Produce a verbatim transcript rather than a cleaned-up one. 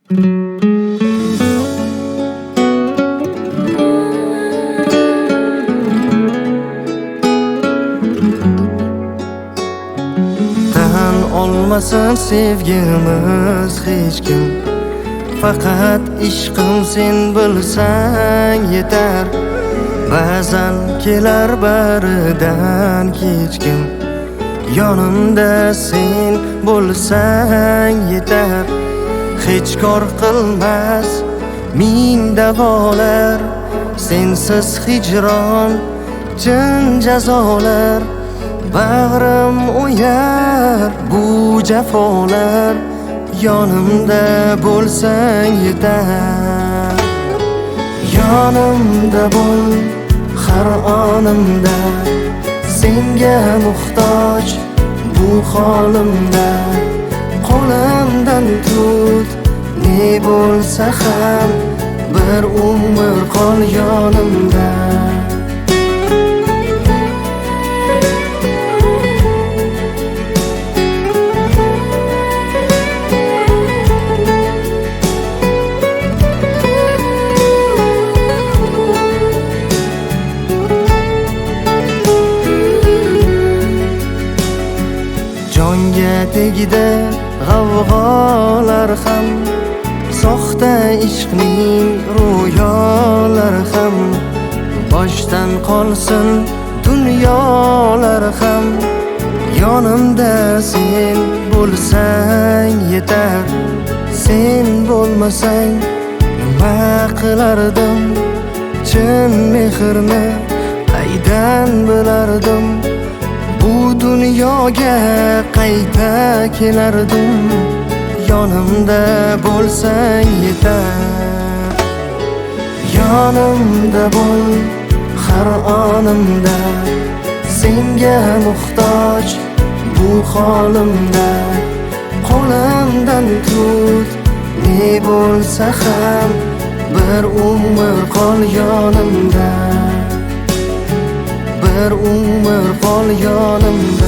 Tan olmasın sevgimiz hech kim, faqat ishqim sen bilsang yetar. Ba'zan kelar baridan kechkim, yonimda sen bo'lsang yetar. Hech kor qilmas ming davolar, sensiz hijron chin jazolar. Bag'rim o'yar bu jafolar, yonimda bo'lsang yetar. Yonimda bo'l har onimda, senga muhtoj bu holimda. Qo'limdan tut, ne bo'lsa ham bir umr qol yonimda. Jonga tegdi g'avg'olar ham, soxta ishqning ro'yolar ham. Boshdan qolsin dunyolar ham, yonimda sen bo'lsang yetar. Sen bo'lmasang nima qilardim, chin mehrni qaydan bilardim. Bu dunyoga qayta kelardim, yonimda bo'lsang yetar. Yonimda bo'l har onimda, senga muhtoj bu holimda. Qo'limdan tut, ne bo'lsa ham bir umr qol yonimda. Bir umr qol yonimda.